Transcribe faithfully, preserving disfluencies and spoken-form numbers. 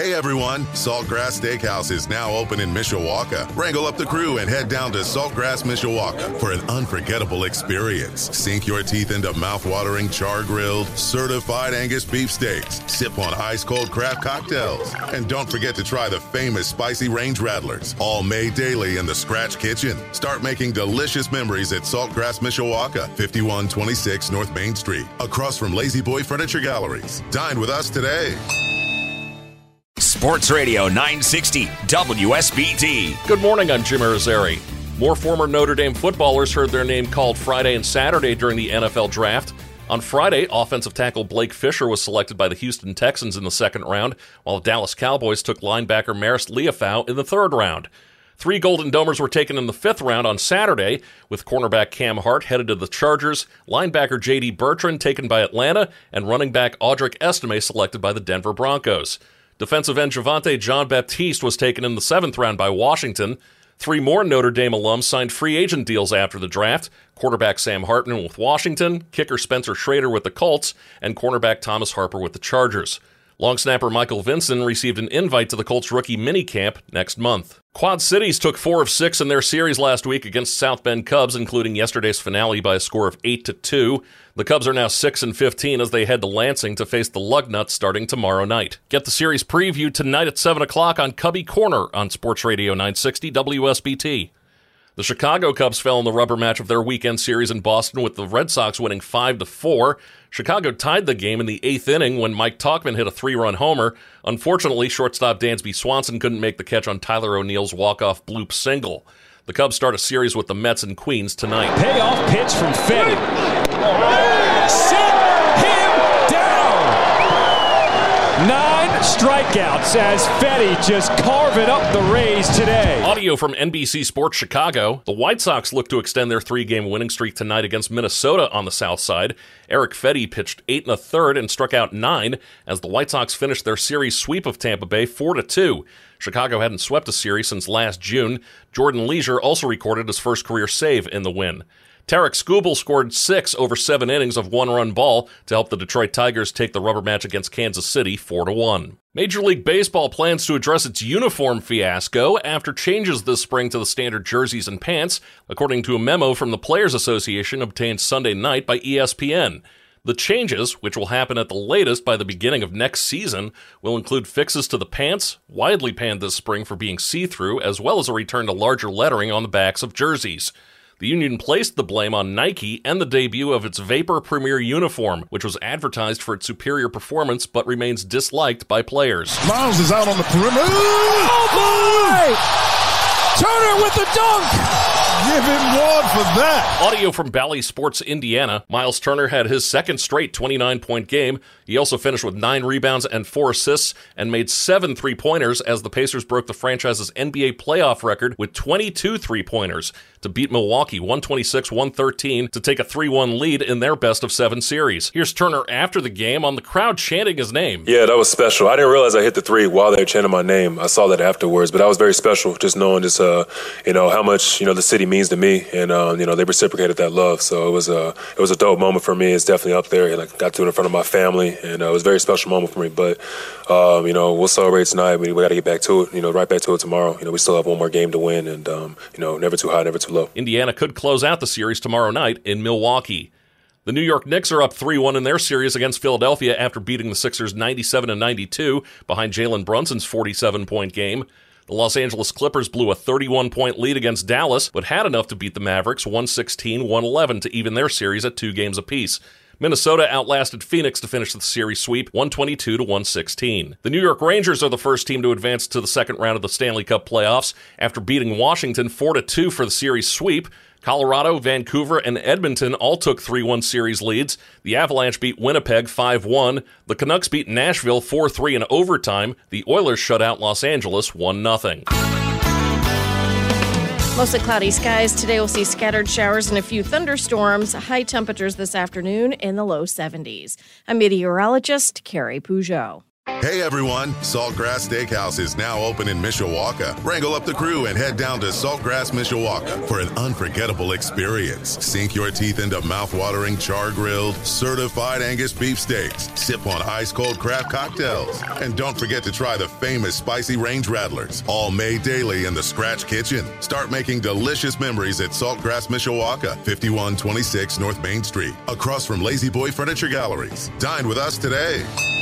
Hey everyone, Saltgrass Steakhouse is now open in Mishawaka. Wrangle up the crew and head down to Saltgrass Mishawaka for an unforgettable experience. Sink your teeth into mouth-watering char-grilled, certified Angus beef steaks. Sip on ice-cold craft cocktails. And don't forget to try the famous spicy range rattlers, all made daily in the Scratch Kitchen. Start making delicious memories at Saltgrass Mishawaka, fifty-one twenty-six North Main Street, across from Lazy Boy Furniture Galleries. Dine with us today. Sports Radio nine sixty W S B T. Good morning, I'm Jim Irizarry. More former Notre Dame footballers heard their name called Friday and Saturday during the N F L Draft. On Friday, offensive tackle Blake Fisher was selected by the Houston Texans in the second round, while the Dallas Cowboys took linebacker Marist Liufau in the third round. Three Golden Domers were taken in the fifth round on Saturday, with cornerback Cam Hart headed to the Chargers, linebacker J D Bertrand taken by Atlanta, and running back Audric Estime selected by the Denver Broncos. Defensive end Javonte Jean-Baptiste was taken in the seventh round by Washington. Three more Notre Dame alums signed free agent deals after the draft: quarterback Sam Hartman with Washington, kicker Spencer Schrader with the Colts, and cornerback Thomas Harper with the Chargers. Long snapper Michael Vinson received an invite to the Colts rookie minicamp next month. Quad Cities took four of six in their series last week against South Bend Cubs, including yesterday's finale by a score of eight to two. The Cubs are now six and fifteen as they head to Lansing to face the Lugnuts starting tomorrow night. Get the series preview tonight at seven o'clock on Cubby Corner on Sports Radio nine sixty W S B T. The Chicago Cubs fell in the rubber match of their weekend series in Boston, with the Red Sox winning five to four. Chicago tied the game in the eighth inning when Mike Tauchman hit a three-run homer. Unfortunately, shortstop Dansby Swanson couldn't make the catch on Tyler O'Neill's walk-off bloop single. The Cubs start a series with the Mets in Queens tonight. Payoff pitch from Fetty. Sit him down! Nine strikeouts as Fetty just carving up the Rays today. Audio from N B C Sports Chicago. The White Sox look to extend their three-game winning streak tonight against Minnesota on the south side. Eric Fetty pitched eight and a third and struck out nine as the White Sox finished their series sweep of Tampa Bay four to two. Chicago hadn't swept a series since last June. Jordan Leisure also recorded his first career save in the win. Tarek Skubal scored six over seven innings of one-run ball to help the Detroit Tigers take the rubber match against Kansas City four to one. Major League Baseball plans to address its uniform fiasco after changes this spring to the standard jerseys and pants, according to a memo from the Players Association obtained Sunday night by E S P N. The changes, which will happen at the latest by the beginning of next season, will include fixes to the pants, widely panned this spring for being see-through, as well as a return to larger lettering on the backs of jerseys. The union placed the blame on Nike and the debut of its Vapor Premier uniform, which was advertised for its superior performance but remains disliked by players. Miles is out on the perimeter. Oh, boy! Turner with the dunk! Give him one for that. Audio from Bally Sports Indiana. Miles Turner had his second straight twenty-nine point game. He also finished with nine rebounds and four assists and made seven three-pointers as the Pacers broke the franchise's N B A playoff record with twenty-two three-pointers to beat Milwaukee one twenty-six one thirteen to take a three one lead in their best-of-seven series. Here's Turner after the game on the crowd chanting his name. Yeah, that was special. I didn't realize I hit the three while they were chanting my name. I saw that afterwards, but that was very special, just knowing just, uh, you know, how much, you know, the city means to me, and, um, you know, they reciprocated that love. So it was a, it was a dope moment for me. It's definitely up there. Like, got to it in front of my family, and uh, it was a very special moment for me. But, um, you know, we'll celebrate tonight. We, we got to get back to it, you know, right back to it tomorrow. You know, we still have one more game to win, and, um, you know, never too high, never too low. Indiana could close out the series tomorrow night in Milwaukee. The New York Knicks are up three one in their series against Philadelphia after beating the Sixers ninety-seven to ninety-two behind Jalen Brunson's forty-seven point game. The Los Angeles Clippers blew a thirty-one point lead against Dallas, but had enough to beat the Mavericks one sixteen one eleven to even their series at two games apiece. Minnesota outlasted Phoenix to finish the series sweep one twenty-two to one sixteen. The New York Rangers are the first team to advance to the second round of the Stanley Cup playoffs after beating Washington four to two for the series sweep. Colorado, Vancouver, and Edmonton all took three one series leads. The Avalanche beat Winnipeg five one. The Canucks beat Nashville four three in overtime. The Oilers shut out Los Angeles one nothing. Mostly cloudy skies. Today we'll see scattered showers and a few thunderstorms. High temperatures this afternoon in the low seventies. I'm meteorologist Carrie Peugeot. Hey everyone, Saltgrass Steakhouse is now open in Mishawaka. Wrangle up the crew and head down to Saltgrass Mishawaka for an unforgettable experience. Sink your teeth into mouth-watering char-grilled, certified Angus beef steaks. Sip on ice-cold craft cocktails. And don't forget to try the famous spicy range rattlers, all made daily in the Scratch Kitchen. Start making delicious memories at Saltgrass Mishawaka, fifty-one twenty-six North Main Street, across from Lazy Boy Furniture Galleries. Dine with us today.